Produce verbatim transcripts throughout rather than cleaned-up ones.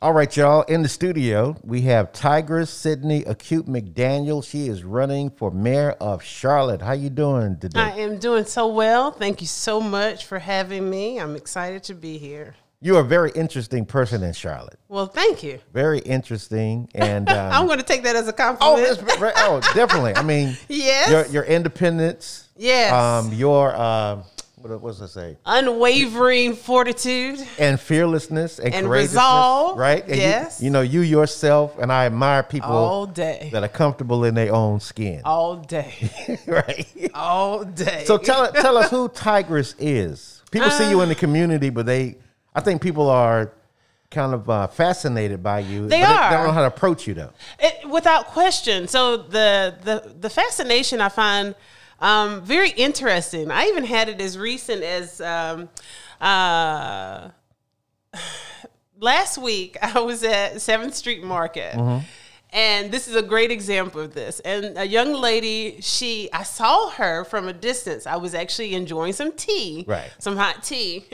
All right, y'all. In the studio, we have Tigress Sydney Acute McDaniel. She is running for mayor of Charlotte. How you doing today? I am doing so well. Thank you so much for having me. I'm excited to be here. You're a very interesting person in Charlotte. Well, thank you. Very interesting, and um, I'm going to take that as a oh, compliment. that's very, oh, definitely. I mean, Yes. your your independence. Yes. Um, your uh, what was I say? Unwavering fortitude And fearlessness and, and courageousness, resolve. right? And Yes. You, you know, you yourself, and I admire people all day. that are comfortable in their own skin. All day. Right. All day. So tell tell us who Tigress is. People see you in the community, but they, I think people are kind of uh, fascinated by you. They but are. They don't know how to approach you though. It, without question. So the the the fascination I find um, very interesting. I even had it as recent as um, uh, last week. I was at seventh Street Market. Mm-hmm. And this is a great example of this. And a young lady, she, I saw her from a distance. I was actually enjoying some tea, Right. some hot tea.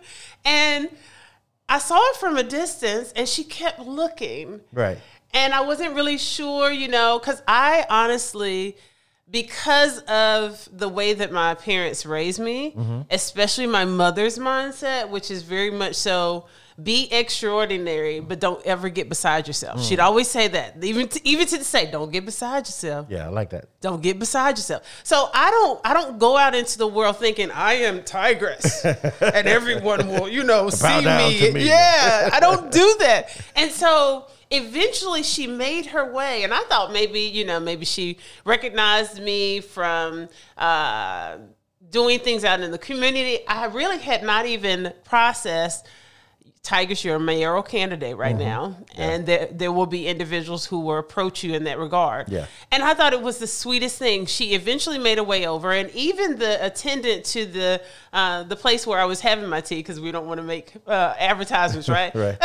And I saw her from a distance and she kept looking. Right. And I wasn't really sure, you know, because I honestly, because of the way that my parents raised me, mm-hmm. especially my mother's mindset, which is very much so, be extraordinary, but don't ever get beside yourself. Mm. She'd always say that, even to, even to say, don't get beside yourself. Yeah, I like that. Don't get beside yourself. So I don't, I don't go out into the world thinking I am Tigress and everyone will, you know, see me. me. Yeah, I don't do that. And so eventually she made her way, and I thought maybe, you know, maybe she recognized me from uh, doing things out in the community. I really had not even processed, Tigress, you're a mayoral candidate right mm-hmm. now, yeah. and there there will be individuals who will approach you in that regard. Yeah. And I thought it was the sweetest thing. She eventually made a way over, and even the attendant to the uh, the place where I was having my tea, because we don't want to make uh, advertisements, right? Right.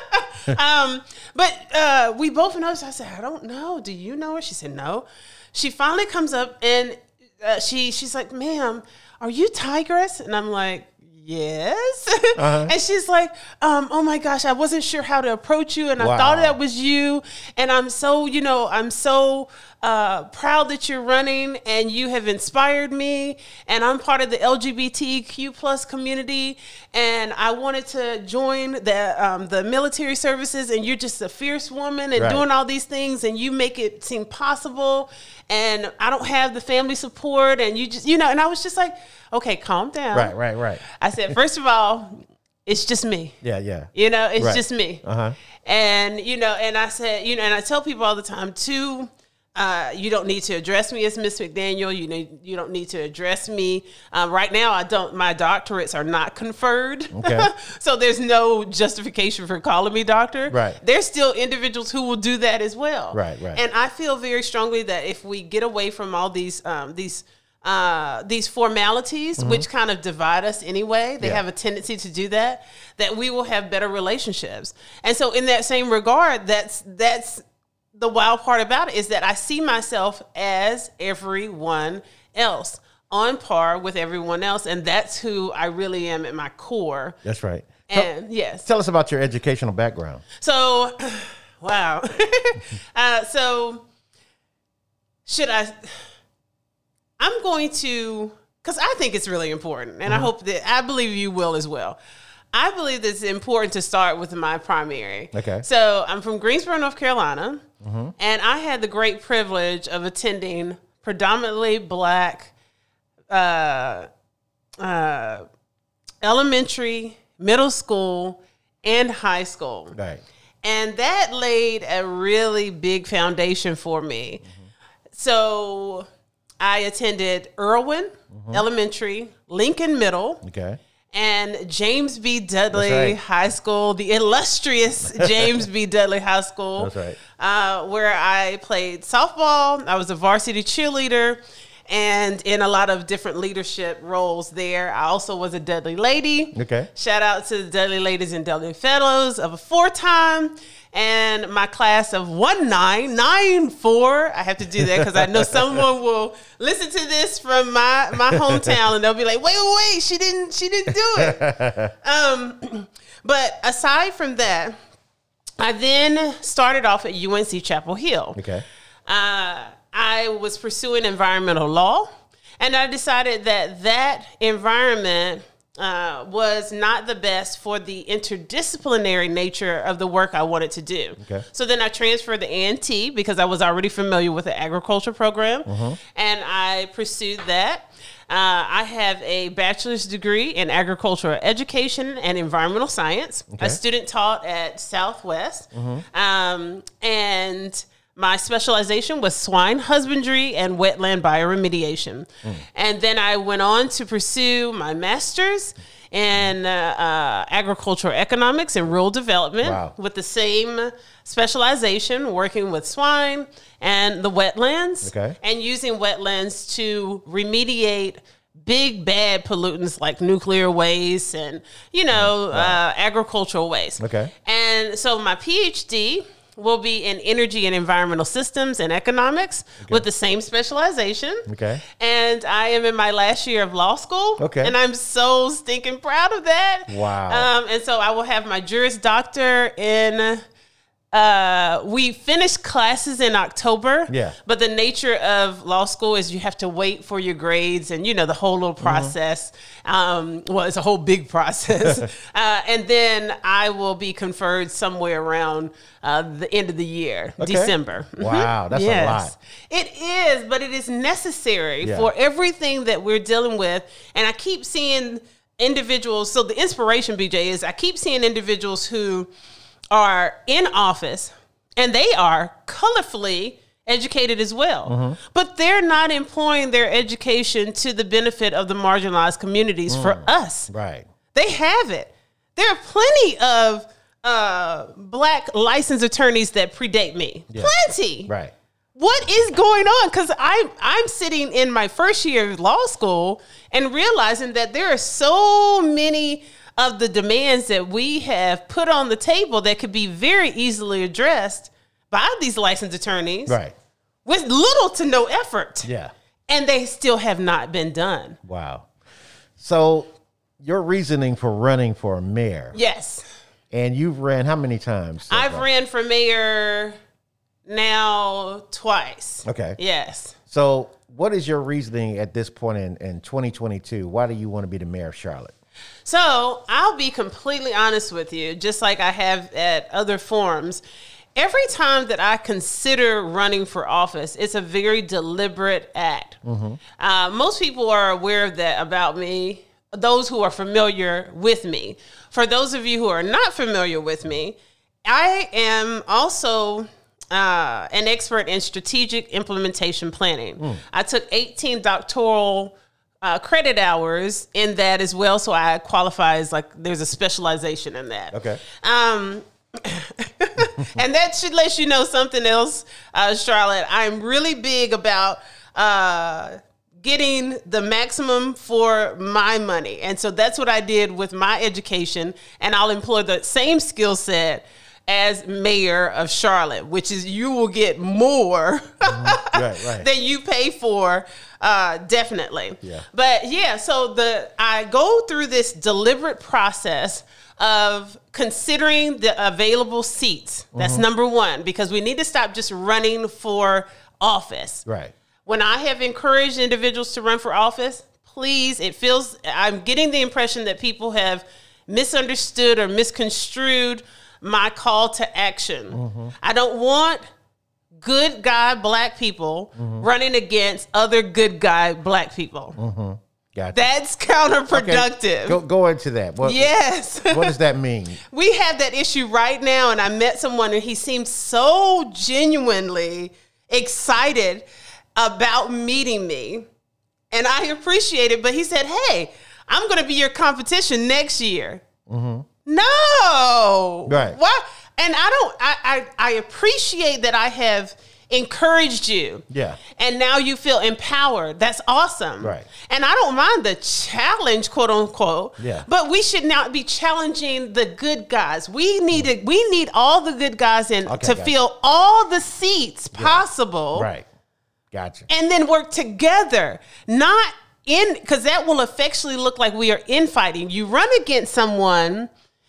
um, but uh, we both noticed. I said, I don't know. Do you know her? She said, no. She finally comes up, and uh, she she's like, ma'am, are you Tigress? And I'm like, yes. Uh-huh. And she's like, um, oh my gosh, I wasn't sure how to approach you. And wow. I thought that was you. And I'm so, you know, I'm so uh, proud that you're running and you have inspired me. And I'm part of the L G B T Q plus community. And I wanted to join the um, the military services. And you're just a fierce woman and right. doing all these things. And you make it seem possible. And I don't have the family support. And you just, you know, and I was just like, okay, calm down. Right, right, right. I said, first of all, it's just me. Yeah, yeah. You know, it's right. just me. Uh-huh. And, you know, and I said, you know, and I tell people all the time, too, uh, you don't need to address me as Miss McDaniel. You know, you don't need to address me. Um, right now, I don't, my doctorates are not conferred. Okay. So there's no justification for calling me doctor. Right. There's still individuals who will do that as well. Right, right. And I feel very strongly that if we get away from all these, um, these, Uh, these formalities, mm-hmm. which kind of divide us anyway, they yeah. have a tendency to do that, that we will have better relationships. And so in that same regard, that's that's the wild part about it, is that I see myself as everyone else, on par with everyone else. And that's who I really am at my core. That's right. And tell, yes. Tell us about your educational background. So, wow. uh, so should I... I'm going to, because I think it's really important, and mm-hmm. I hope that, I believe you will as well. I believe that it's important to start with my primary. Okay. So I'm from Greensboro, North Carolina, mm-hmm. and I had the great privilege of attending predominantly Black uh, uh, elementary, middle school, and high school. Right. And that laid a really big foundation for me. Mm-hmm. So I attended Irwin mm-hmm. Elementary, Lincoln Middle, okay, and James B. Dudley right. High School, the illustrious James B. Dudley High School. That's right. Uh, where I played softball. I was a varsity cheerleader and in a lot of different leadership roles there. I also was a Dudley Lady. Okay. Shout out to the Dudley Ladies and Dudley Fellows of a four-time. And my class of one nine nine four. I have to do that because I know someone will listen to this from my, my hometown and they'll be like, wait, wait, wait, she didn't she didn't do it. um, but aside from that, I then started off at U N C Chapel Hill. Okay. Uh, I was pursuing environmental law, and I decided that that environment uh, was not the best for the interdisciplinary nature of the work I wanted to do. Okay. So then I transferred to A and T because I was already familiar with the agriculture program, Mm-hmm. and I pursued that. Uh, I have a bachelor's degree in agricultural education and environmental science. Okay. A student taught at Southwest. Mm-hmm. Um, and my specialization was swine husbandry and wetland bioremediation. Mm. And then I went on to pursue my master's in uh, uh, agricultural economics and rural development. Wow. With the same specialization, working with swine and the wetlands, Okay. and using wetlands to remediate big bad pollutants like nuclear waste and, you know, Wow. uh, agricultural waste. Okay. And so my PhD will be in energy and environmental systems and economics with the same specialization. Okay. And I am in my last year of law school. Okay. And I'm so stinking proud of that. Wow. Um, and so I will have my Juris Doctor in... Uh, we finished classes in October. Yeah. But the nature of law school is you have to wait for your grades and, you know, the whole little process. Mm-hmm. Um, well, it's a whole big process. uh, and then I will be conferred somewhere around uh, the end of the year, Okay. December. Wow, that's a lot. It is, but it is necessary Yeah. for everything that we're dealing with. And I keep seeing individuals. So the inspiration, B J, is I keep seeing individuals who are in office and they are colorfully educated as well, Mm-hmm. but they're not employing their education to the benefit of the marginalized communities Mm. for us. Right. They have it. There are plenty of uh, black licensed attorneys that predate me. Yeah. Plenty. Right. What is going on? Because I'm I'm sitting in my first year of law school and realizing that there are so many of the demands that we have put on the table that could be very easily addressed by these licensed attorneys Right. with little to no effort. Yeah. And they still have not been done. Wow. So your reasoning for running for mayor, Yes. and you've ran how many times? so I've far? ran for mayor now twice. Okay. Yes. So what is your reasoning at this point in, in twenty twenty-two? Why do you want to be the mayor of Charlotte? So I'll be completely honest with you, just like I have at other forums. Every time that I consider running for office, it's a very deliberate act. Mm-hmm. Uh, most people are aware of that about me, those who are familiar with me. For those of you who are not familiar with me, I am also uh, an expert in strategic implementation planning. Mm. I took eighteen doctoral Uh, credit hours in that as well, so I qualify as like there's a specialization in that. Okay. Um, and that should let you know something else, uh, Charlotte. I'm really big about uh, getting the maximum for my money, and so that's what I did with my education. And I'll employ the same skill set as mayor of Charlotte, which is you will get more Mm-hmm. Right, right. than you pay for, uh, definitely. Yeah. But yeah, so the I go through this deliberate process of considering the available seats. That's Mm-hmm. number one, because we need to stop just running for office. Right. When I have encouraged individuals to run for office, please, it feels, I'm getting the impression that people have misunderstood or misconstrued my call to action. Mm-hmm. I don't want good guy black people mm-hmm. running against other good guy black people. Mm-hmm. Gotcha. That's counterproductive. Okay. Go, go into that. What, yes. What does that mean? We have that issue right now, and I met someone and he seemed so genuinely excited about meeting me. And I appreciate it, but he said, hey, I'm going to be your competition next year. Mm-hmm. No. Right. Why? And I don't, I, I, I appreciate that I have encouraged you. Yeah. And now you feel empowered. That's awesome. Right. And I don't mind the challenge, quote unquote. Yeah. But we should not be challenging the good guys. We need to, we need all the good guys in Okay, to gotcha. fill all the seats Yeah. possible. Right. Gotcha. And then work together. Not in, because that will effectually look like we are infighting. You run against someone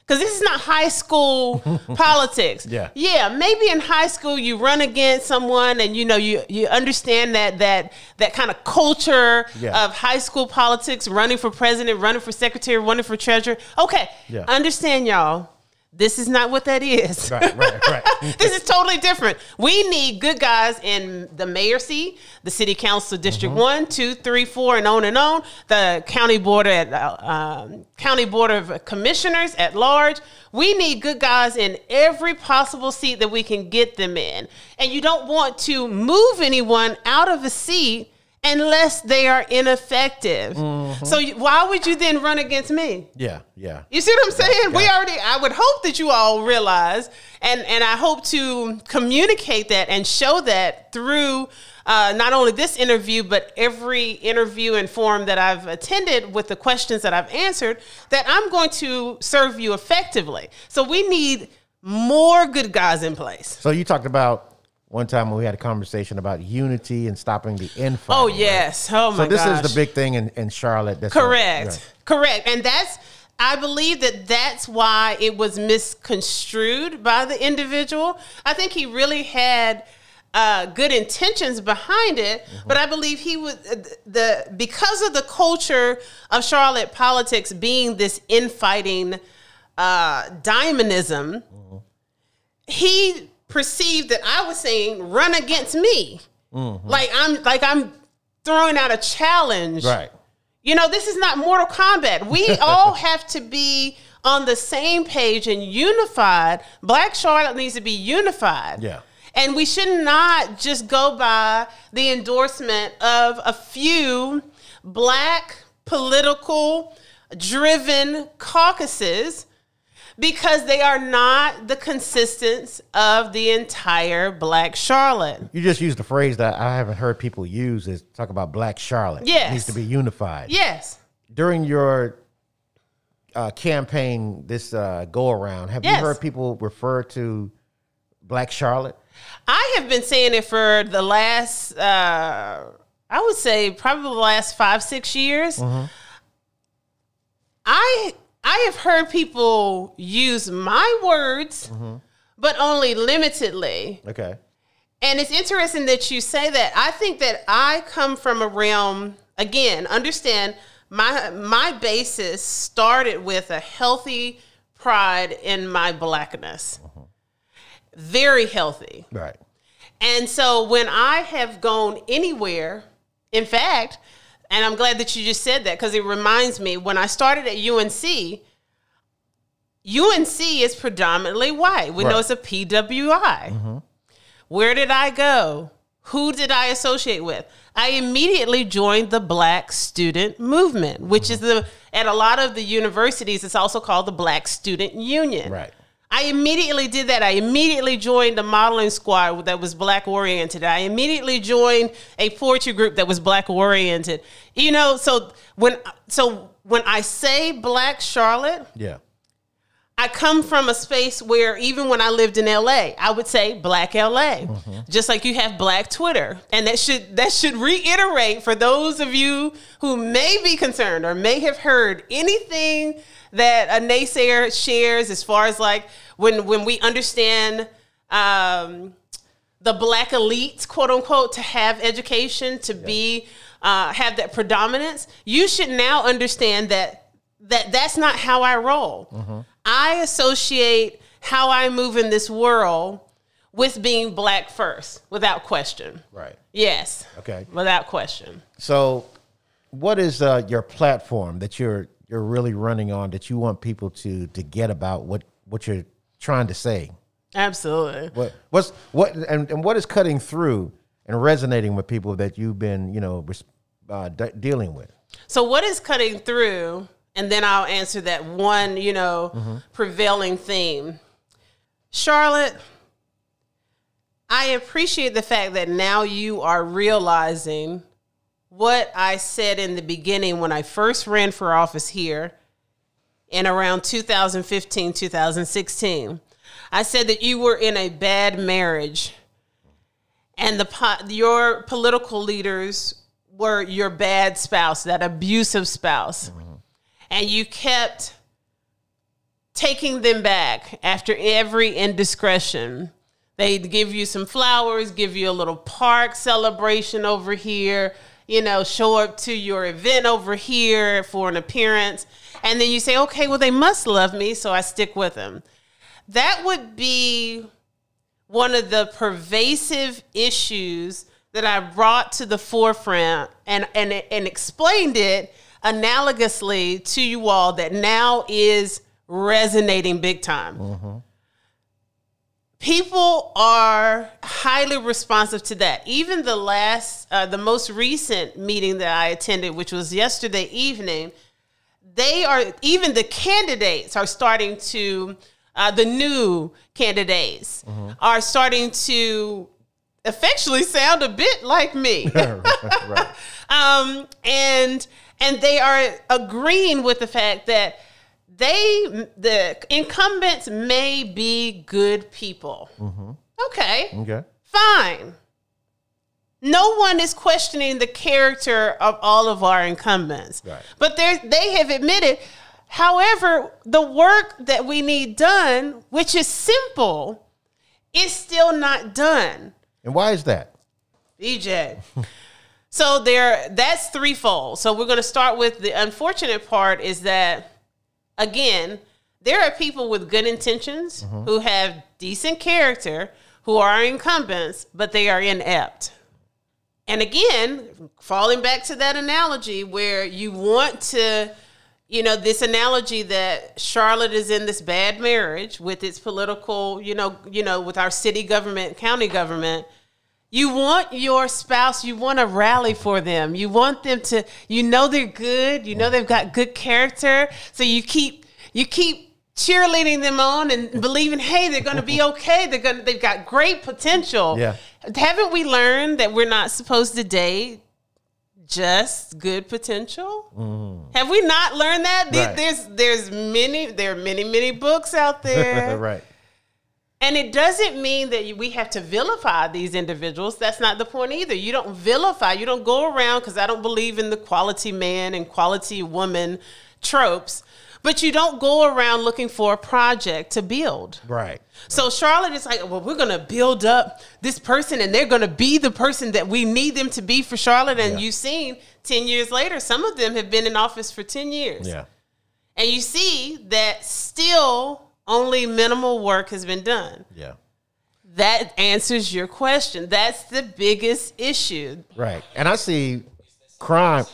Because this is not high school politics. Yeah. Yeah. Maybe in high school you run against someone and you know you you understand that that that kind of culture yeah. of high school politics, running for president, running for secretary, running for treasurer. Okay. Yeah. Understand, y'all. This is not what that is. Right, right, right. This is totally different. We need good guys in the mayor seat, the city council, District mm-hmm. one, two, three, four, and on and on. The county board at uh, um, county board of commissioners at large. We need good guys in every possible seat that we can get them in. And you don't want to move anyone out of a seat unless they are ineffective. Mm-hmm. So you, why would you then run against me? Yeah, yeah. You see what I'm saying? Yeah. We already, I would hope that you all realize, and, and I hope to communicate that and show that through uh, not only this interview, but every interview and forum that I've attended with the questions that I've answered, that I'm going to serve you effectively. So we need more good guys in place. So you talked about one time when we had a conversation about unity and stopping the infighting. Oh, yes. Right? Oh, my gosh. So this gosh. is the big thing in, in Charlotte. That's Correct. What, right. Correct. And that's, I believe that that's why it was misconstrued by the individual. I think he really had uh, good intentions behind it, mm-hmm. but I believe he was, the because of the culture of Charlotte politics being this infighting uh, diamonism, mm-hmm. he perceived that I was saying run against me. Mm-hmm. Like I'm like I'm throwing out a challenge. Right. You know, this is not Mortal Kombat. We all have to be on the same page and unified. Black Charlotte needs to be unified. Yeah. And we should not just go by the endorsement of a few black political driven caucuses, because they are not the consistence of the entire Black Charlotte. You just used the phrase that I haven't heard people use, is talk about Black Charlotte. Yes. It needs to be unified. Yes. During your uh, campaign, this uh, go-around, have yes. you heard people refer to Black Charlotte? I have been saying it for the last, uh, I would say probably the last five, six years. Mm-hmm. I... I have heard people use my words, mm-hmm. but only limitedly. Okay. And it's interesting that you say that. I think that I come from a realm, again, understand my my basis started with a healthy pride in my blackness. Mm-hmm. Very healthy. Right. And so when I have gone anywhere, in fact, and I'm glad that you just said that, because it reminds me, when I started at U N C, U N C is predominantly white. We right. know it's a P W I. Mm-hmm. Where did I go? Who did I associate with? I immediately joined the Black Student Movement, which mm-hmm. is the, at a lot of the universities, it's also called the Black Student Union. Right. I immediately did that. I immediately joined a modeling squad that was Black oriented. I immediately joined a poetry group that was Black oriented. You know, so when so when I say Black Charlotte, yeah, I come from a space where even when I lived in L A, I would say Black L A, mm-hmm. just like you have Black Twitter. And that should that should reiterate for those of you who may be concerned or may have heard anything that a naysayer shares as far as like when when we understand um, the Black elites, quote unquote, to have education, to yeah. be uh, have that predominance, you should now understand that that that's not how I roll. Mm-hmm. I associate how I move in this world with being Black first, without question. Right. Yes. Okay. Without question. So, what is uh, your platform that you're you're really running on that you want people to to get about what, what you're trying to say? Absolutely. What what's what and, and what is cutting through and resonating with people that you've been, you know, uh, de- dealing with? So what is cutting through? And then I'll answer that one, you know, mm-hmm. prevailing theme. Charlotte, I appreciate the fact that now you are realizing what I said in the beginning when I first ran for office here in around two thousand fifteen, two thousand sixteen. I said that you were in a bad marriage and the your political leaders were your bad spouse, that abusive spouse. Mm-hmm. And you kept taking them back after every indiscretion. They give you some flowers, give you a little park celebration over here, you know, show up to your event over here for an appearance. And then you say, okay, well, they must love me, so I stick with them. That would be one of the pervasive issues that I brought to the forefront and, and, and explained it analogously to you all that now is resonating big time. Mm-hmm. People are highly responsive to that. Even the last, uh, the most recent meeting that I attended, which was yesterday evening, they are, even the candidates are starting to, uh, the new candidates mm-hmm. are starting to affectionately sound a bit like me. Right. um, and, and they are agreeing with the fact that they, the incumbents may be good people. Mm-hmm. Okay. Okay. Fine. No one is questioning the character of all of our incumbents. Right. But they have admitted, however, the work that we need done, which is simple, is still not done. And why is that? D J. So there, that's threefold. So we're going to start with the unfortunate part is that, again, there are people with good intentions mm-hmm. who have decent character, who are incumbents, but they are inept. And again, falling back to that analogy where you want to, you know, this analogy that Charlotte is in this bad marriage with its political, you know, you know, with our city government, county government. You want your spouse, you want to rally for them. You want them to, you know, they're good. You know, they've got good character. So you keep, you keep cheerleading them on and believing, hey, they're going to be okay. They're going to, they've got great potential. Yeah. Haven't we learned that we're not supposed to date just good potential? Mm. Have we not learned that? Right. There's, there's many, there are many, many books out there. Right. And it doesn't mean that we have to vilify these individuals. That's not the point either. You don't vilify. You don't go around, because I don't believe in the quality man and quality woman tropes, but you don't go around looking for a project to build. Right. So Charlotte is like, well, we're going to build up this person and they're going to be the person that we need them to be for Charlotte. And yeah. You've seen ten years later, some of them have been in office for ten years. Yeah. And you see that still only minimal work has been done. Yeah. That answers your question. That's the biggest issue. Right. And I see crime.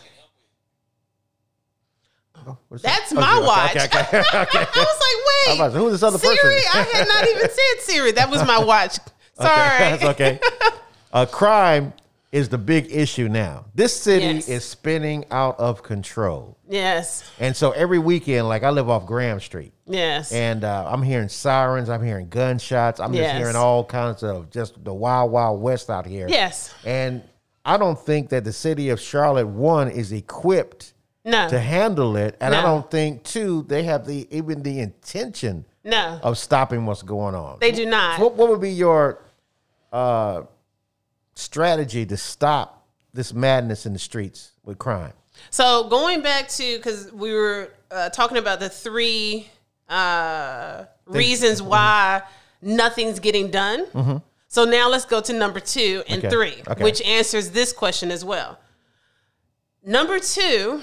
Oh, That's my okay, watch. Okay, okay, okay. I was like, wait. Who's this other Siri? person? I had not even said Siri. That was my watch. Sorry. Okay, that's okay. Uh, crime is the big issue now. This city Yes. is spinning out of control. Yes. And so every weekend, like I live off Graham Street. Yes. And uh, I'm hearing sirens. I'm hearing gunshots. I'm Yes. just hearing all kinds of just the wild, wild west out here. Yes. And I don't think that the city of Charlotte, one, is equipped No. to handle it. And I No. don't think, two, they have the even the intention No. of stopping what's going on. They do not. What, what would be your uh, strategy to stop this madness in the streets with crime? So going back to, because we were uh, talking about the three uh, reasons why nothing's getting done. Mm-hmm. So now let's go to number two and Okay. three, Okay. which answers this question as well. Number two,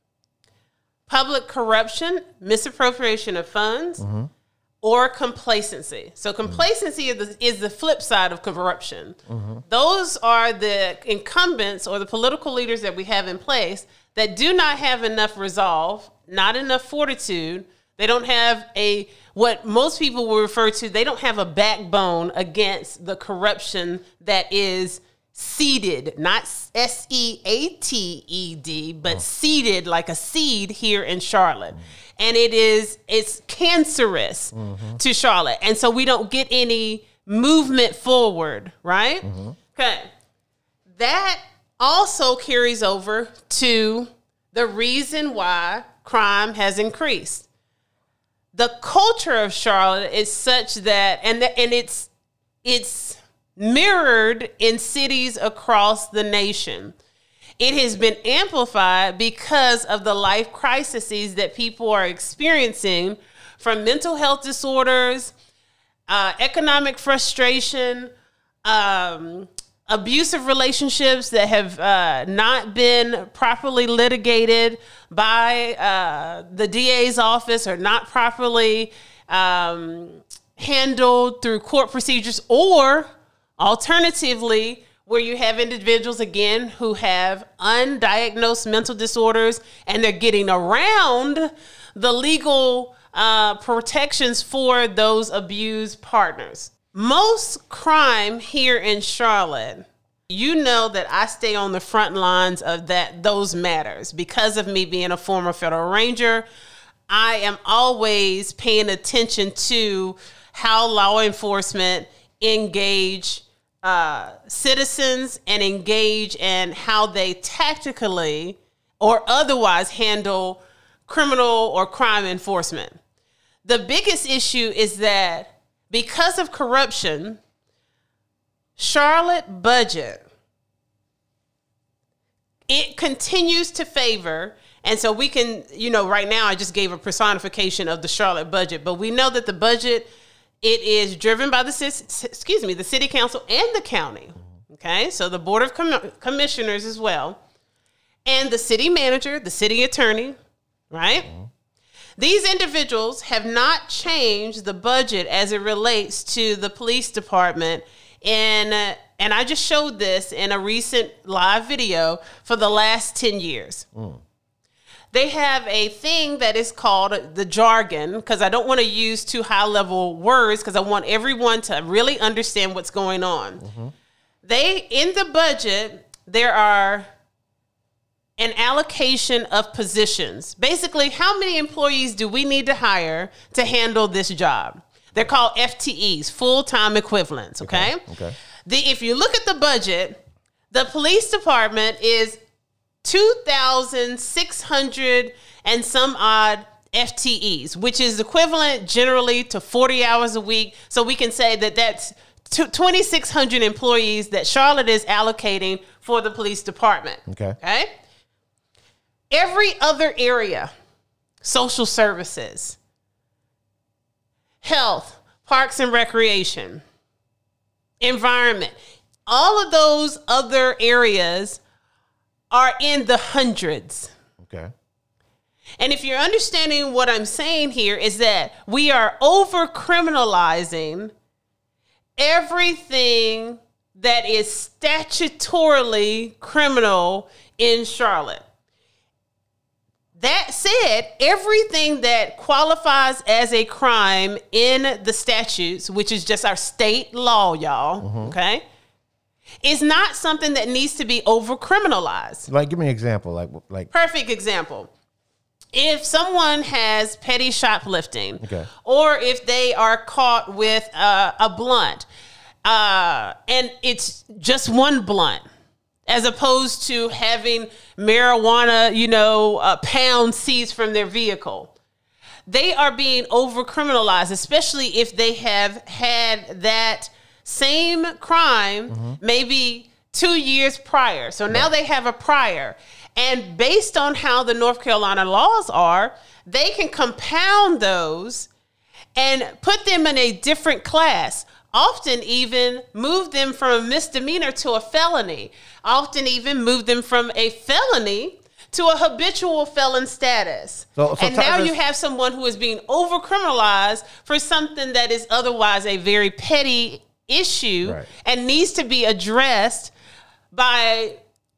public corruption, misappropriation of funds, mm-hmm. or complacency. So complacency mm-hmm. is, the, is the flip side of corruption. Mm-hmm. Those are the incumbents or the political leaders that we have in place that do not have enough resolve, not enough fortitude. They don't have a, what most people will refer to, they don't have a backbone against the corruption that is seeded, not S E A T E D, but oh. seeded like a seed here in Charlotte. Mm. And it is, it's cancerous mm-hmm. to Charlotte. And so we don't get any movement forward, right? Mm-hmm. Okay. That also carries over to the reason why crime has increased. The culture of Charlotte is such that, and the, and it's it's mirrored in cities across the nation. It has been amplified because of the life crises that people are experiencing from mental health disorders, uh, economic frustration, um, abusive relationships that have uh, not been properly litigated by uh, the D A's office or not properly um, handled through court procedures, or alternatively, where you have individuals, again, who have undiagnosed mental disorders and they're getting around the legal uh, protections for those abused partners. Most crime here in Charlotte, you know that I stay on the front lines of that those matters. Because of me being a former federal ranger, I am always paying attention to how law enforcement engage uh, citizens and engage in how they tactically or otherwise handle criminal or crime enforcement. The biggest issue is that because of corruption, Charlotte budget, it continues to favor, and so we can, you know, right now I just gave a personification of the Charlotte budget, but we know that the budget, it is driven by the, excuse me, the city council and the county, okay? So the board of com- commissioners as well, and the city manager, the city attorney, right? Mm-hmm. These individuals have not changed the budget as it relates to the police department. And, uh, and I just showed this in a recent live video for the last ten years. Mm. They have a thing that is called the jargon, because I don't want to use too high level words because I want everyone to really understand what's going on. Mm-hmm. They, in the budget, there are an allocation of positions. Basically, how many employees do we need to hire to handle this job? They're called F T Es, full-time equivalents, okay? Okay. okay. The, if you look at the budget, the police department is two thousand six hundred and some odd F T Es, which is equivalent generally to forty hours a week. So we can say that that's twenty-six hundred employees that Charlotte is allocating for the police department. Okay. Okay. Every other area, social services, health, parks and recreation, environment, all of those other areas are in the hundreds. Okay. And if you're understanding what I'm saying here is that we are over criminalizing everything that is statutorily criminal in Charlotte. That said, everything that qualifies as a crime in the statutes, which is just our state law, y'all, mm-hmm. okay, is not something that needs to be over criminalized. Like, give me an example. Like, like perfect example. If someone has petty shoplifting, okay. or if they are caught with uh, a blunt, uh, and it's just one blunt, as opposed to having marijuana, you know, uh, pounds seized from their vehicle. They are being over-criminalized, especially if they have had that same crime mm-hmm. maybe two years prior. So now right. they have a prior. And based on how the North Carolina laws are, they can compound those and put them in a different class. Often even move them from a misdemeanor to a felony. Often even move them from a felony to a habitual felon status. So, so and now you have someone who is being over-criminalized for something that is otherwise a very petty issue right. and needs to be addressed by,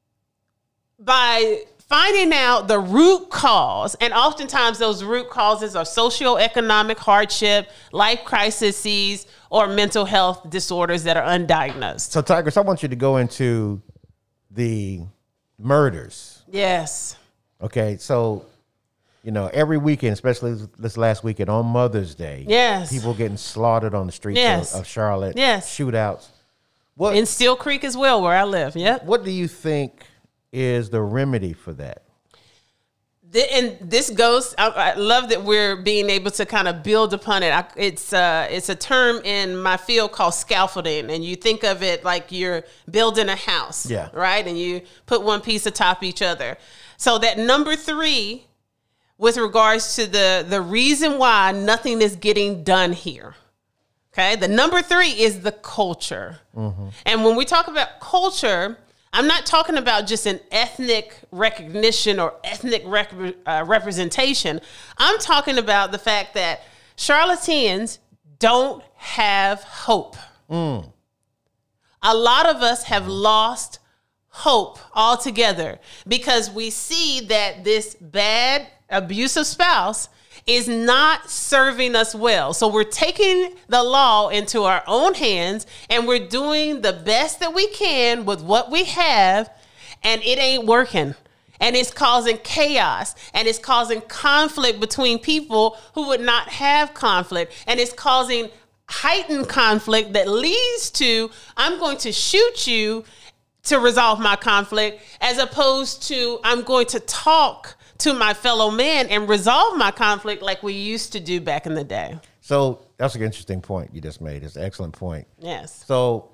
by finding out the root cause. And oftentimes those root causes are socioeconomic hardship, life crises, or mental health disorders that are undiagnosed. So, Tigress, I want you to go into the murders. Yes. Okay, so, you know, every weekend, especially this last weekend on Mother's Day, yes, people getting slaughtered on the streets yes. of, of Charlotte. Yes. Shootouts. What, in Steel Creek as well, where I live. Yep. What do you think is the remedy for that? And this goes, I, I love that we're being able to kind of build upon it. I, it's uh, it's a term in my field called scaffolding. And you think of it like you're building a house, yeah. right? And you put one piece atop each other. So that number three with regards to the, the reason why nothing is getting done here. Okay. The number three is the culture. Mm-hmm. And when we talk about culture, I'm not talking about just an ethnic recognition or ethnic rep- uh, representation. I'm talking about the fact that Charlotteans don't have hope. Mm. A lot of us have lost hope altogether because we see that this bad, abusive spouse is not serving us well. So we're taking the law into our own hands and we're doing the best that we can with what we have, and it ain't working. And it's causing chaos, and it's causing conflict between people who would not have conflict, and it's causing heightened conflict that leads to, I'm going to shoot you to resolve my conflict, as opposed to I'm going to talk to my fellow man and resolve my conflict like we used to do back in the day. So that's an interesting point you just made. It's an excellent point. Yes. So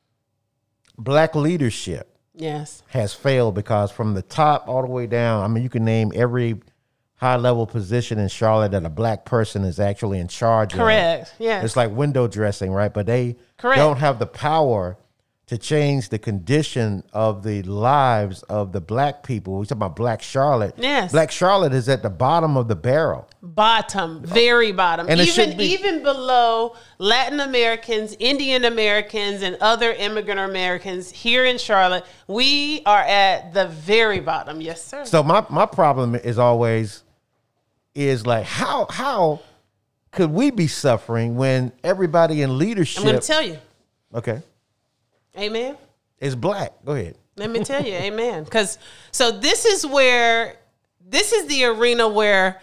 black leadership yes. has failed because from the top all the way down, I mean, you can name every high level position in Charlotte that a black person is actually in charge of. Correct. Yeah. It's like window dressing, right? But they Correct. don't have the power to change the condition of the lives of the black people. We talk about Black Charlotte. Yes. Black Charlotte is at the bottom of the barrel. Bottom, very bottom. And it even shouldn't be- even below Latin Americans, Indian Americans, and other immigrant Americans here in Charlotte, we are at the very bottom. Yes, sir. So my, my problem is always is like, how how could we be suffering when everybody in leadership... I'm going to tell you. Okay. Amen. Is black. Go ahead. Let me tell you, amen. Because so this is where, this is the arena where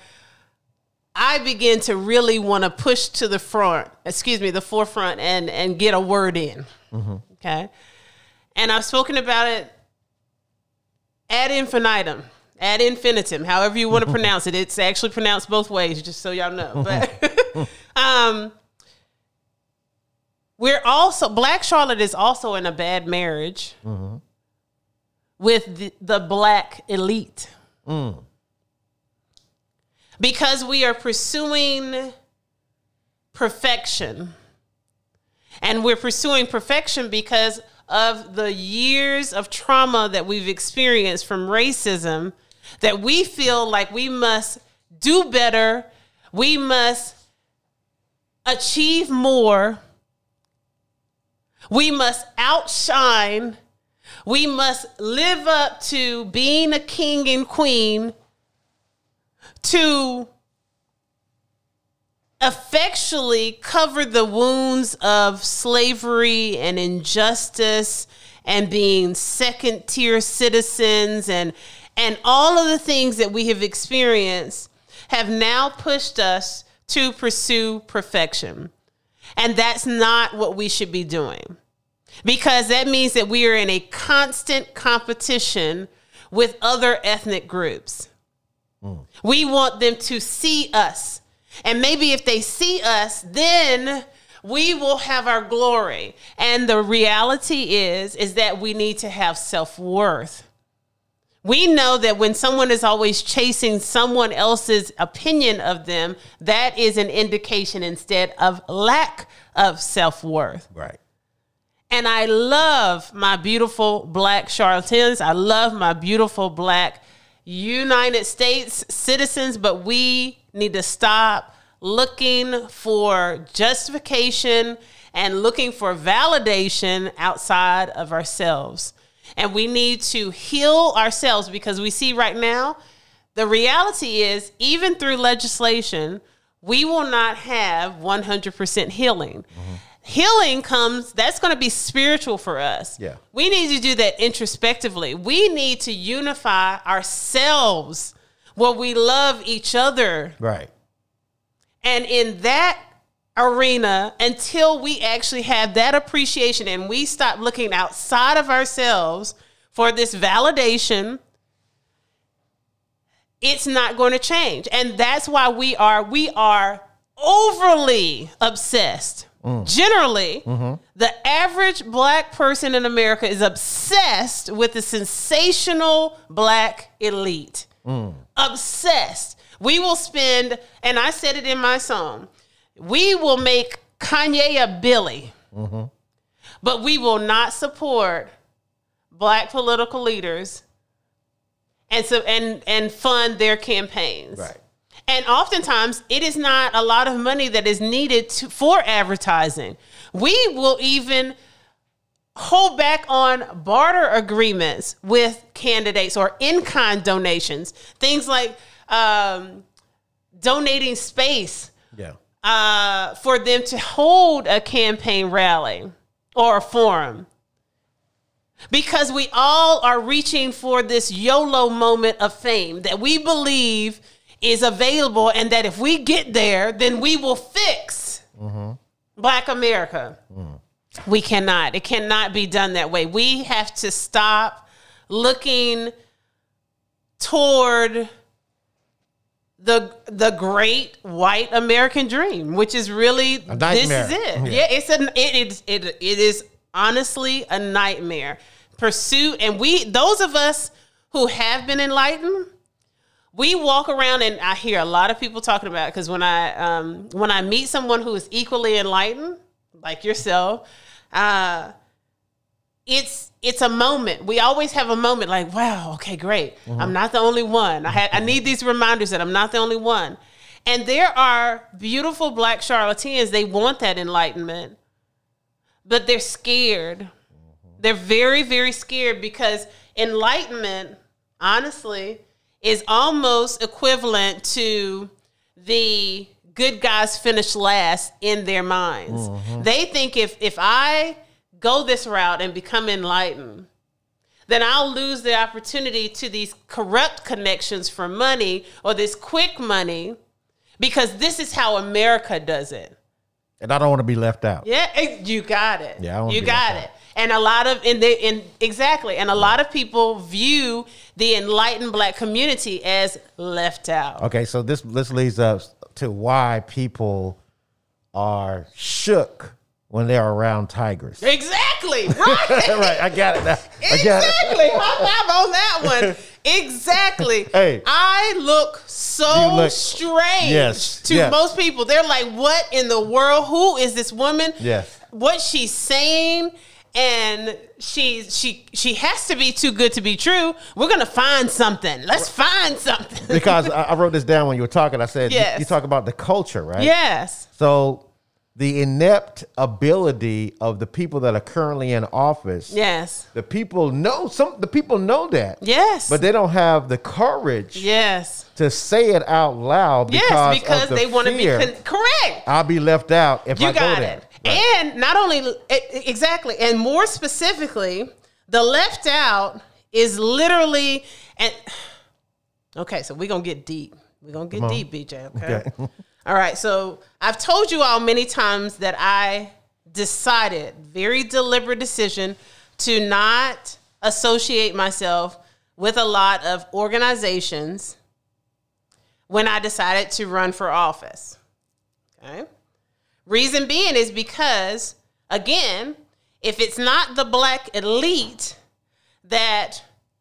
I begin to really want to push to the front, excuse me, the forefront and, and get a word in. Mm-hmm. Okay. And I've spoken about it ad infinitum, ad infinitum, however you want to pronounce it. It's actually pronounced both ways, just so y'all know. But, um, we're also, Black Charlotte is also in a bad marriage mm-hmm. with the, the black elite. Mm. Because we are pursuing perfection. And we're pursuing perfection because of the years of trauma that we've experienced from racism, that we feel like we must do better, we must achieve more, we must outshine. We must live up to being a king and queen to effectually cover the wounds of slavery and injustice and being second tier citizens and, and all of the things that we have experienced have now pushed us to pursue perfection. And that's not what we should be doing, because that means that we are in a constant competition with other ethnic groups. Mm. We want them to see us. And maybe if they see us, then we will have our glory. And the reality is, is that we need to have self-worth. We know that when someone is always chasing someone else's opinion of them, that is an indication instead of lack of self-worth. Right. And I love my beautiful Black Charlotteans. I love my beautiful Black United States citizens, but we need to stop looking for justification and looking for validation outside of ourselves. And we need to heal ourselves, because we see right now, the reality is, even through legislation, we will not have one hundred percent healing. Mm-hmm. Healing comes, that's going to be spiritual for us. Yeah. We need to do that introspectively. We need to unify ourselves where we love each other. Right. And in that arena, until we actually have that appreciation and we stop looking outside of ourselves for this validation, it's not going to change. And that's why we are, we are overly obsessed. Mm. Generally, mm-hmm. the average Black person in America is obsessed with the sensational Black elite. Mm. Obsessed. We will spend, and I said it in my song, we will make Kanye a Billy, mm-hmm. but we will not support black political leaders and so and and fund their campaigns. Right. And oftentimes, it is not a lot of money that is needed to, for advertising. We will even hold back on barter agreements with candidates or in-kind donations. Things like um, donating space yeah. uh, for them to hold a campaign rally or a forum. Because we all are reaching for this YOLO moment of fame that we believe is available, and that if we get there, then we will fix mm-hmm. Black America. Mm. We cannot. It cannot be done that way. We have to stop looking toward the the great white American dream, which is really this is it. Yeah, yeah it's a it is it, it is honestly a nightmare. Pursuit, and we those of us who have been enlightened, we walk around, and I hear a lot of people talking about it, because when I um, when I meet someone who is equally enlightened, like yourself, uh, it's it's a moment. We always have a moment like, wow, okay, great. Mm-hmm. I'm not the only one. I had I need these reminders that I'm not the only one. And there are beautiful black charlatans. They want that enlightenment, but they're scared. Mm-hmm. They're very, very scared, because enlightenment, honestly, is almost equivalent to the good guys finish last in their minds. Mm-hmm. They think if if I go this route and become enlightened, then I'll lose the opportunity to these corrupt connections for money or this quick money, because this is how America does it. And I don't want to be left out. Yeah, you got it. Yeah, I don't you got it. And a lot of in the in exactly, and a lot of people view the enlightened black community as left out. Okay, so this this leads us to why people are shook when they're around tigers. Exactly. Right. Right. I got it now. I got exactly. It. High five on that one. Exactly. Hey. I look so look, strange yes, to yes. most people. They're like, what in the world? Who is this woman? Yes. What she's saying? And she she she has to be too good to be true. We're gonna find something. Let's find something. Because I, I wrote this down when you were talking. I said, yes. you, you talk about the culture, right? Yes. So the inept ability of the people that are currently in office. Yes. The people know some. The people know that. Yes. But they don't have the courage. Yes. To say it out loud. Because yes, because of the they want to be con- correct. I'll be left out if you I go got there. It. Right. And not only exactly, and more specifically, the left out is literally and okay. So we're gonna get deep. We're gonna get deep, B J. Okay. okay. All right. So I've told you all many times that I decided, very deliberate decision, to not associate myself with a lot of organizations when I decided to run for office. Okay. Reason being is because, again, if it's not the black elite that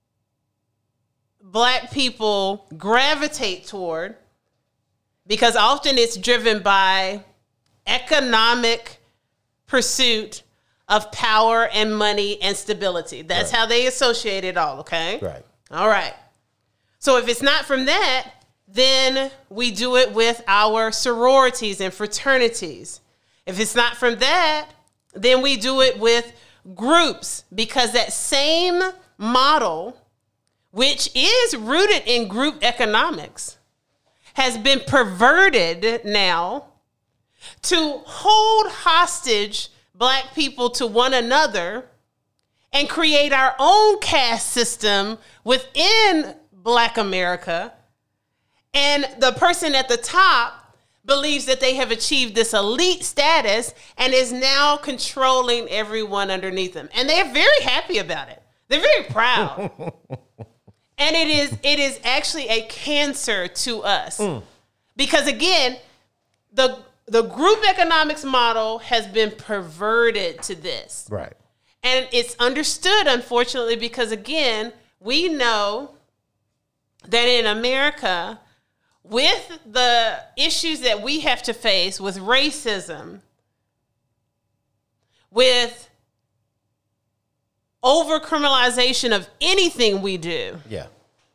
black people gravitate toward, because often it's driven by economic pursuit of power and money and stability. That's right. How they associate it all, okay? Right. All right. So if it's not from that, then we do it with our sororities and fraternities. If it's not from that, then we do it with groups, because that same model, which is rooted in group economics, has been perverted now to hold hostage black people to one another and create our own caste system within Black America. And the person at the top believes that they have achieved this elite status and is now controlling everyone underneath them. And they're very happy about it. They're very proud. And it is it is actually a cancer to us. Mm. Because again, the the group economics model has been perverted to this. Right. And it's understood, unfortunately, because again, we know that in America, with the issues that we have to face with racism, with over-criminalization of anything we do, yeah,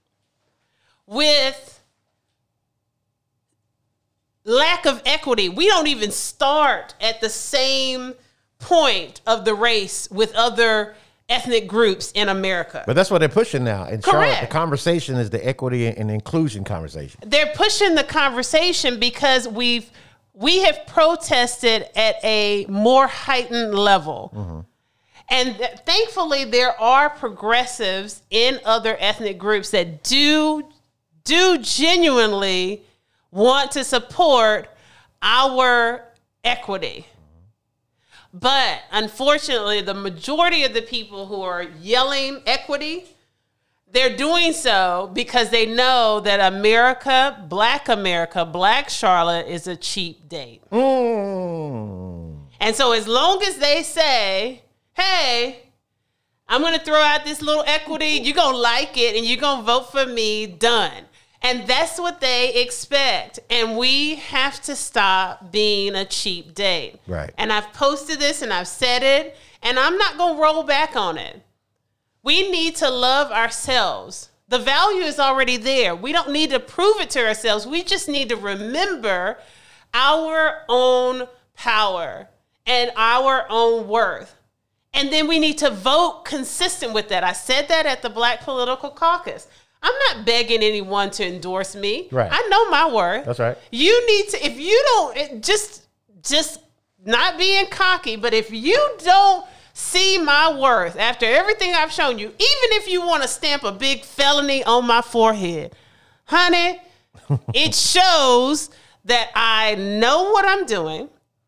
with lack of equity. We don't even start at the same point of the race with other ethnic groups in America. But that's what they're pushing now. In Charlotte, Correct. the conversation is the equity and inclusion conversation. They're pushing the conversation because we've we have protested at a more heightened level. Mm-hmm. And th- thankfully, there are progressives in other ethnic groups that do do genuinely want to support our equity. But unfortunately, the majority of the people who are yelling equity, they're doing so because they know that America, Black America, Black Charlotte is a cheap date. Mm. And so as long as they say, hey, I'm going to throw out this little equity, you're going to like it, and you're going to vote for me, done. And that's what they expect. And we have to stop being a cheap date. Right. And I've posted this and I've said it, and I'm not going to roll back on it. We need to love ourselves. The value is already there. We don't need to prove it to ourselves. We just need to remember our own power and our own worth. And then we need to vote consistent with that. I said that at the Black Political Caucus. I'm not begging anyone to endorse me. Right. I know my worth. That's right. You need to, if you don't, it just, just not being cocky, but if you don't see my worth after everything I've shown you, even if you want to stamp a big felony on my forehead, honey, it shows that I know what I'm doing.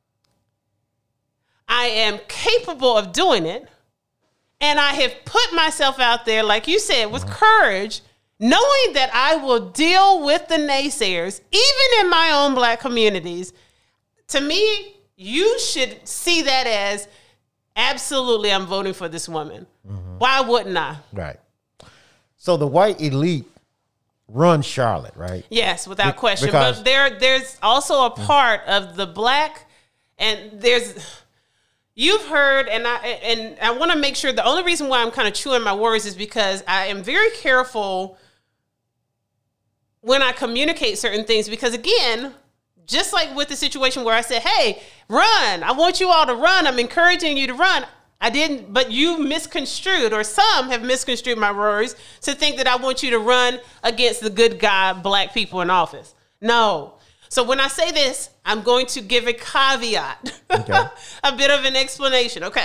I am capable of doing it. And I have put myself out there, like you said, with courage, knowing that I will deal with the naysayers, even in my own Black communities. To me, you should see that as, absolutely, I'm voting for this woman. Mm-hmm. Why wouldn't I? Right. So the white elite run Charlotte, right? Yes, without Be- question. because- But there, there's also a part of the Black, and there's... You've heard, and I and I want to make sure, the only reason why I'm kind of chewing my words is because I am very careful when I communicate certain things, because again, just like with the situation where I said, hey, run, I want you all to run, I'm encouraging you to run. I didn't, but you misconstrued, or some have misconstrued my words to think that I want you to run against the good guy, Black people in office. No. So when I say this, I'm going to give a caveat, okay. a bit of an explanation. Okay.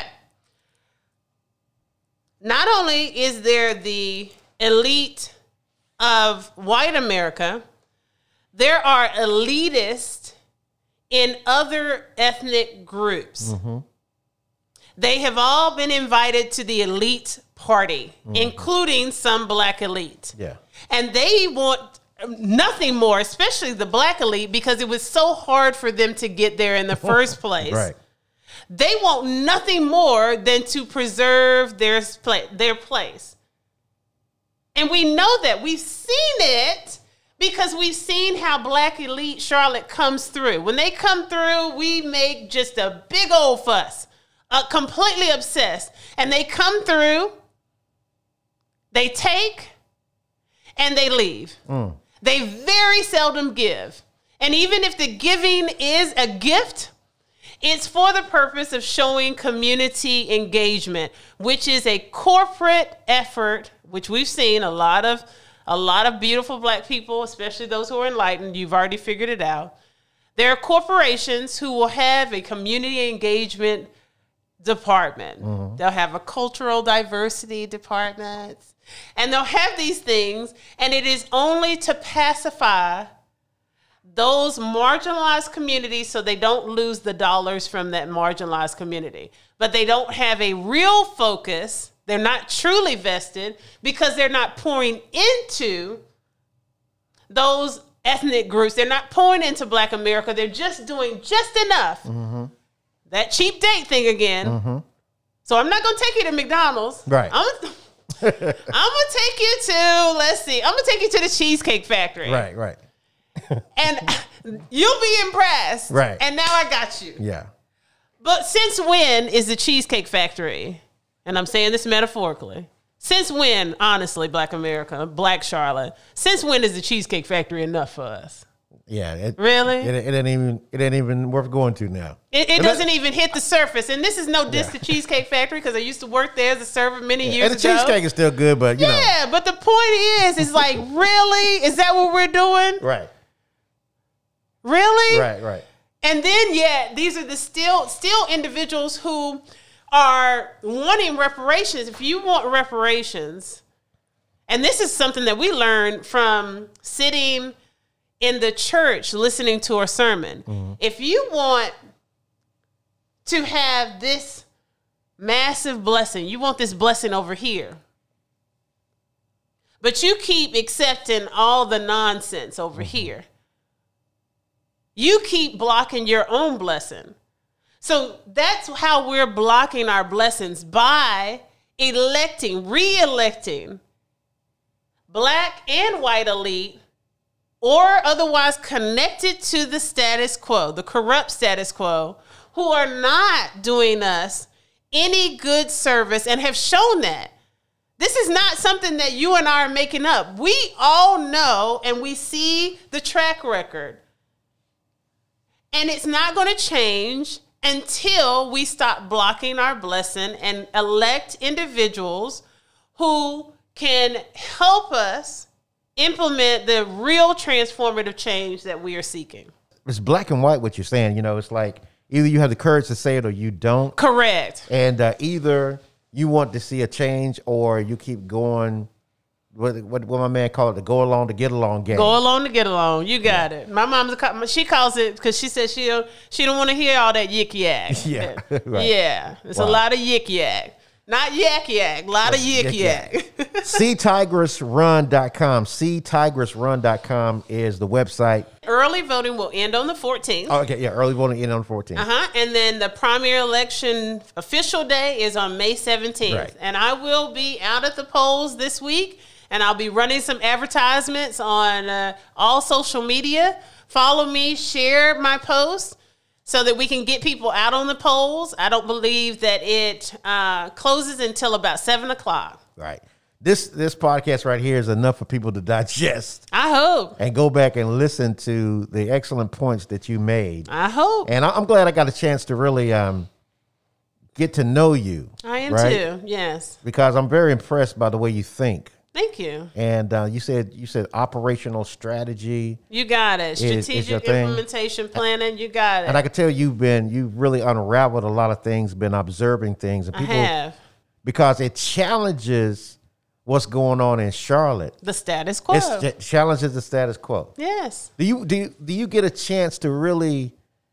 Not only is there the elite of white America, there are elitists in other ethnic groups. Mm-hmm. They have all been invited to the elite party, mm-hmm. including some Black elite. Yeah. And they want nothing more, especially the Black elite, because it was so hard for them to get there in the first place. Right. They want nothing more than to preserve their, their place. And we know that. We've seen it because we've seen how Black elite Charlotte comes through. When they come through, we make just a big old fuss, uh, completely obsessed. And they come through, they take, and they leave. Mm. They very seldom give. And even if the giving is a gift, it's for the purpose of showing community engagement, which is a corporate effort, which we've seen a lot of a lot of beautiful Black people, especially those who are enlightened. You've already figured it out. There are corporations who will have a community engagement department. Mm-hmm. They'll have a cultural diversity department. And they'll have these things, and it is only to pacify those marginalized communities so they don't lose the dollars from that marginalized community. But they don't have a real focus. They're not truly vested because they're not pouring into those ethnic groups. They're not pouring into Black America. They're just doing just enough. Mm-hmm. That cheap date thing again. Mm-hmm. So I'm not going to take you to McDonald's. Right. I'm gonna, I'm going to take you to, let's see, I'm going to take you to the Cheesecake Factory. Right, right. And you'll be impressed. Right. And now I got you. Yeah. But since when is the Cheesecake Factory, and I'm saying this metaphorically, since when, honestly, Black America, Black Charlotte, since when is the Cheesecake Factory enough for us? Yeah. It, Really? It, it ain't even it ain't even worth going to now. It, it doesn't even hit the surface. And this is no diss to Cheesecake Factory because I used to work there as a server many Yeah. years And the ago. cheesecake is still good, but you know. Yeah, but the point is, is like, really? Is that what we're doing? Right. Really? Right, right. And then, yeah, these are the still still individuals who are wanting reparations. If you want reparations, and this is something that we learned from sitting in the church listening to a sermon. Mm-hmm. If you want to have this massive blessing, you want this blessing over here, but you keep accepting all the nonsense over mm-hmm. here. You keep blocking your own blessing. So that's how we're blocking our blessings, by electing, re-electing Black and white elite or otherwise connected to the status quo, the corrupt status quo, who are not doing us any good service and have shown that. This is not something that you and I are making up. We all know and we see the track record. And it's not going to change until we stop blocking our blessing and elect individuals who can help us implement the real transformative change that we are seeking. It's black and white what you're saying. You know, it's like either you have the courage to say it or you don't. Correct. And uh, either you want to see a change or you keep going. What, what what my man called it, the go along to get along game. Go along to get along. You got yeah. it. My mom's a, she calls it because she says she don't, she don't want to hear all that yik yak. Yeah, right. Yeah. It's wow. a lot of yik yak, not yak yak. A lot of yik yak. see tigress run dot com. see tigress run dot com is the website. Early voting will end on the fourteenth. Oh, okay, yeah, early voting end on the fourteenth. Uh huh. And then the primary election official day is on May seventeenth. Right. And I will be out at the polls this week. And I'll be running some advertisements on uh, all social media. Follow me, share my posts so that we can get people out on the polls. I don't believe that it uh, closes until about seven o'clock. Right. This this podcast right here is enough for people to digest. I hope. And go back and listen to the excellent points that you made. I hope. And I'm glad I got a chance to really um, get to know you. I am right? too, yes. Because I'm very impressed by the way you think. Thank you. And uh, you said you said operational strategy. You got it. Strategic is, is implementation planning. You got it. And I can tell you've been you've really unraveled a lot of things, been observing things, and people I have. Because it challenges what's going on in Charlotte. The status quo. It challenges the status quo. Yes. Do you do you, do you get a chance to really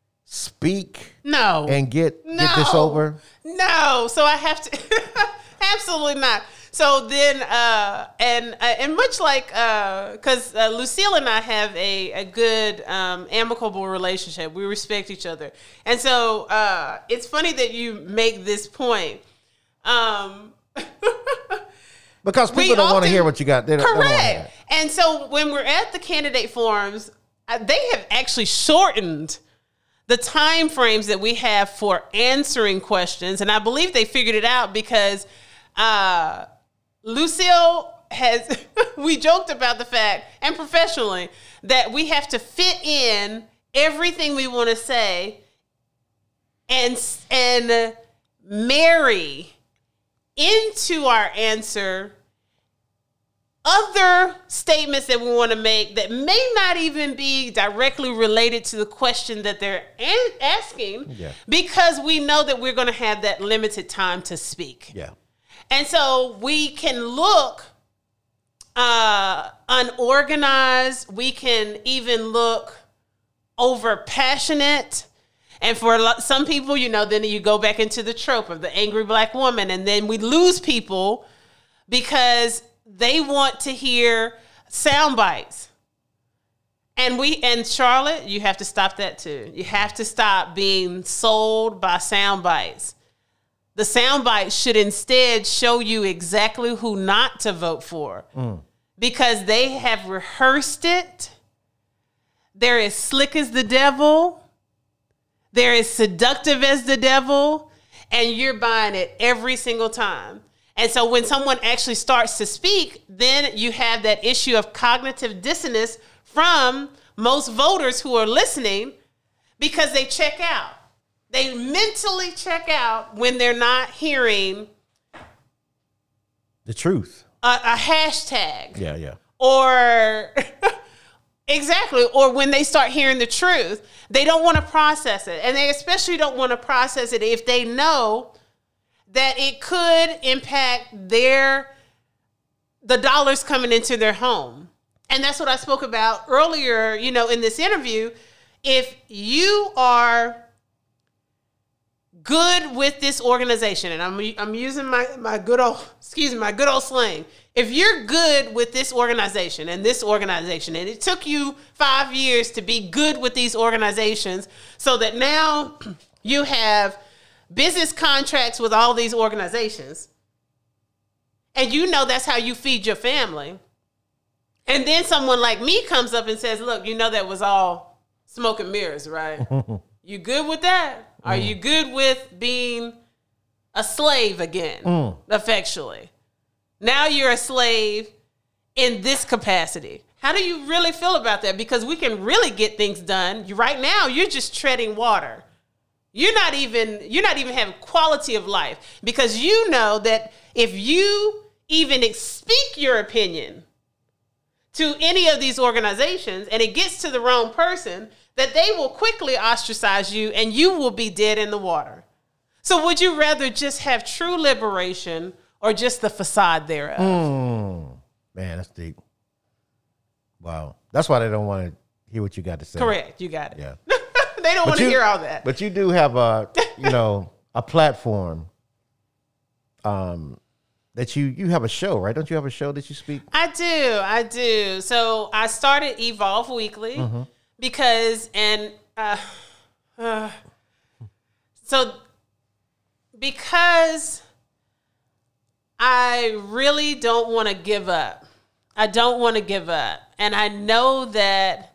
speak? No. And get no. get this over? No. So I have to. Absolutely not. So then, uh, and uh, and much like, because uh, uh, Lucille and I have a, a good, um, amicable relationship. We respect each other. And so uh, it's funny that you make this point. Um, because people don't want to hear what you got. They don't, correct. They don't and so when we're at the candidate forums, uh, they have actually shortened the time frames that we have for answering questions. And I believe they figured it out because uh, Lucille has, we joked about the fact, and professionally, that we have to fit in everything we want to say and, and marry into our answer other statements that we want to make that may not even be directly related to the question that they're a- asking yeah. because we know that we're going to have that limited time to speak. Yeah. And so we can look uh, unorganized. We can even look over passionate. And for some people, you know, then you go back into the trope of the angry black woman. And then we lose people because they want to hear sound bites. And we, and Charlotte, you have to stop that too. You have to stop being sold by sound bites. The sound bites should instead show you exactly who not to vote for mm. because they have rehearsed it. They're as slick as the devil. They're as seductive as the devil. And you're buying it every single time. And so when someone actually starts to speak, then you have that issue of cognitive dissonance from most voters who are listening because they check out. They mentally check out when they're not hearing the truth. A, a hashtag. Yeah, yeah. Or exactly. Or when they start hearing the truth, they don't want to process it. And they especially don't want to process it if they know that it could impact their, the dollars coming into their home. And that's what I spoke about earlier, you know, in this interview. If you are good with this organization, and I'm I'm using my, my good old, excuse me, my good old slang. If you're good with this organization and this organization, and it took you five years to be good with these organizations so that now you have business contracts with all these organizations, and you know that's how you feed your family. And then someone like me comes up and says, look, you know that was all smoke and mirrors, right? You good with that? Mm. Are you good with being a slave again, mm. effectually? Now you're a slave in this capacity. How do you really feel about that? Because we can really get things done. You, right now, you're just treading water. You're not even, you're not even having quality of life because you know that if you even speak your opinion to any of these organizations and it gets to the wrong person, that they will quickly ostracize you and you will be dead in the water. So would you rather just have true liberation or just the facade thereof? Mm. Man, that's deep. Wow. That's why they don't want to hear what you got to say. Correct. You got it. Yeah. They don't want to hear all that. But you do have a, you know, a platform um, that you, you have a show, right? Don't you have a show that you speak? I do. I do. So I started Evolve Weekly mm-hmm. because, and uh, uh, so because I really don't want to give up. I don't want to give up. And I know that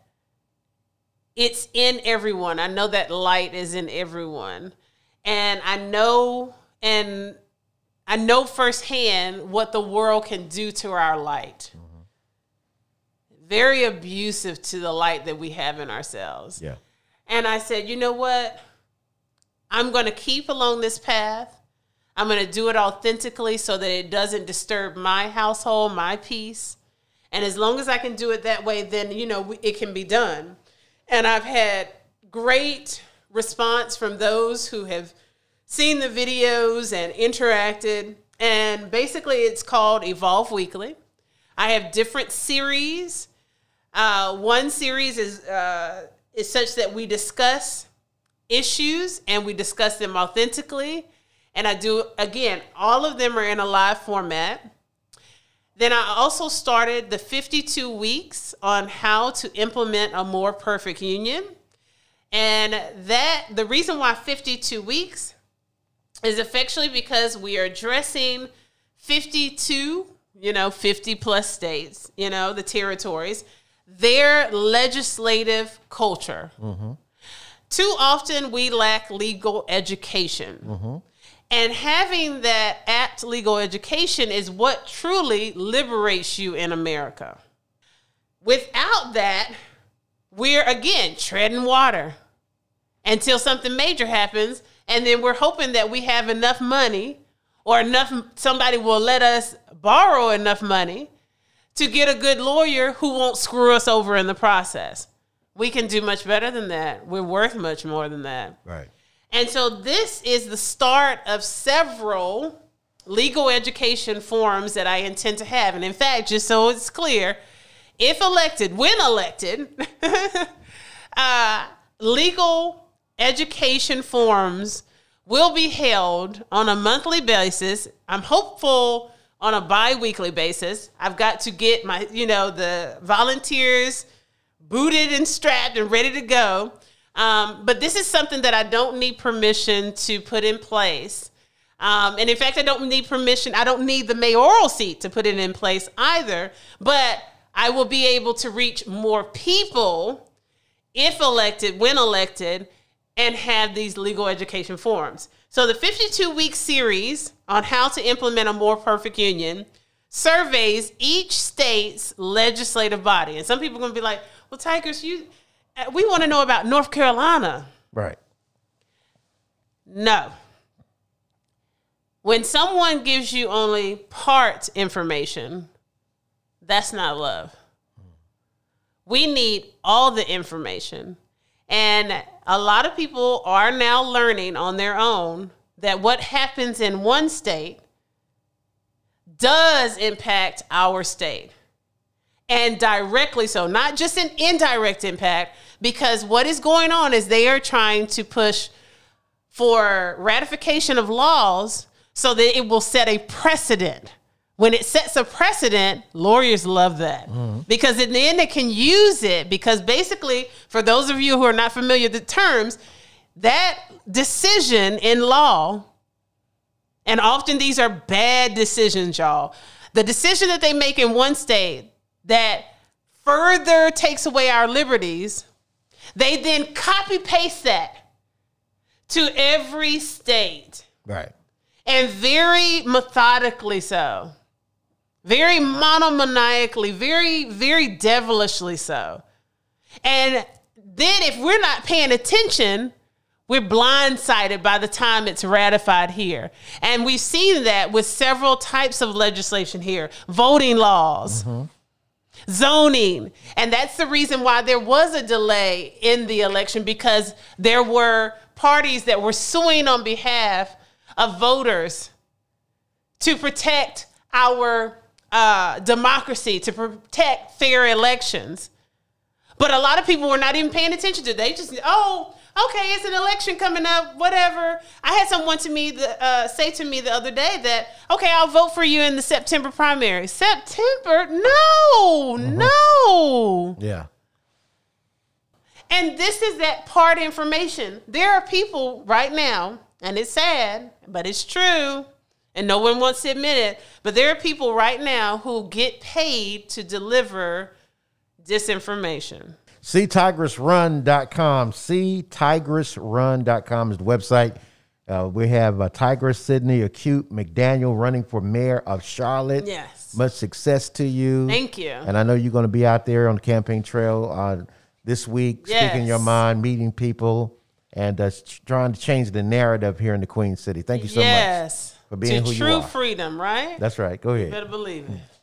it's in everyone. I know that light is in everyone. And I know, and I know firsthand what the world can do to our light. Mm-hmm. Very abusive to the light that we have in ourselves. Yeah. And I said, you know what? I'm going to keep along this path. I'm going to do it authentically so that it doesn't disturb my household, my peace. And as long as I can do it that way, then, you know, it can be done. And I've had great response from those who have seen the videos and interacted. And basically, it's called Evolve Weekly. I have different series. Uh, one series is uh, is such that we discuss issues and we discuss them authentically. And I do, again, all of them are in a live format. Then I also started the fifty-two weeks on how to implement a more perfect union. And that the reason why fifty-two weeks is effectively because we are addressing fifty-two, you know, fifty plus states, you know, the territories, their legislative culture. Mm-hmm. Too often we lack legal education. Mm-hmm. And having that apt legal education is what truly liberates you in America. Without that, we're, again, treading water until something major happens. And then we're hoping that we have enough money or enough, somebody will let us borrow enough money to get a good lawyer who won't screw us over in the process. We can do much better than that. We're worth much more than that. Right. And so this is the start of several legal education forums that I intend to have. And in fact, just so it's clear, if elected, when elected, uh, legal education forums will be held on a monthly basis. I'm hopeful on a bi-weekly basis. I've got to get my, you know, the volunteers booted and strapped and ready to go. Um, but this is something that I don't need permission to put in place. Um, and in fact, I don't need permission. I don't need the mayoral seat to put it in place either. But I will be able to reach more people if elected, when elected, and have these legal education forums. So the fifty-two week series on how to implement a more perfect union surveys each state's legislative body. And some people are going to be like, well, Tigers, you, we want to know about North Carolina. Right. No. When someone gives you only part information, that's not love. We need all the information. And a lot of people are now learning on their own that what happens in one state does impact our state. And directly so, not just an indirect impact, because what is going on is they are trying to push for ratification of laws so that it will set a precedent. When it sets a precedent, lawyers love that. Mm-hmm. Because in the end, they can use it. Because basically, for those of you who are not familiar with the terms, that decision in law, and often these are bad decisions, y'all. The decision that they make in one state that further takes away our liberties, they then copy paste that to every state. Right. And very methodically so. Very monomaniacally, very, very devilishly so. And then if we're not paying attention, we're blindsided by the time it's ratified here. And we've seen that with several types of legislation here. Voting laws, mm-hmm. zoning. And that's the reason why there was a delay in the election, because there were parties that were suing on behalf of voters to protect our uh, democracy, to protect fair elections. But a lot of people were not even paying attention to it. They just, oh, okay, it's an election coming up, whatever. I had someone to me the, uh, say to me the other day that, okay, I'll vote for you in the September primary. September? No, mm-hmm. no. Yeah. And this is that part information. There are people right now, and it's sad, but it's true, and no one wants to admit it, but there are people right now who get paid to deliver disinformation. see tigris run dot com. see tigris run dot com is the website. Uh, we have uh, Tigris Sidney Acute McDaniel running for mayor of Charlotte. Yes. Much success to you. Thank you. And I know you're going to be out there on the campaign trail uh, this week, yes. speaking your mind, meeting people, and uh, trying to change the narrative here in the Queen City. Thank you so yes. much for being to who true you are. freedom, right? That's right. Go ahead. You better believe it.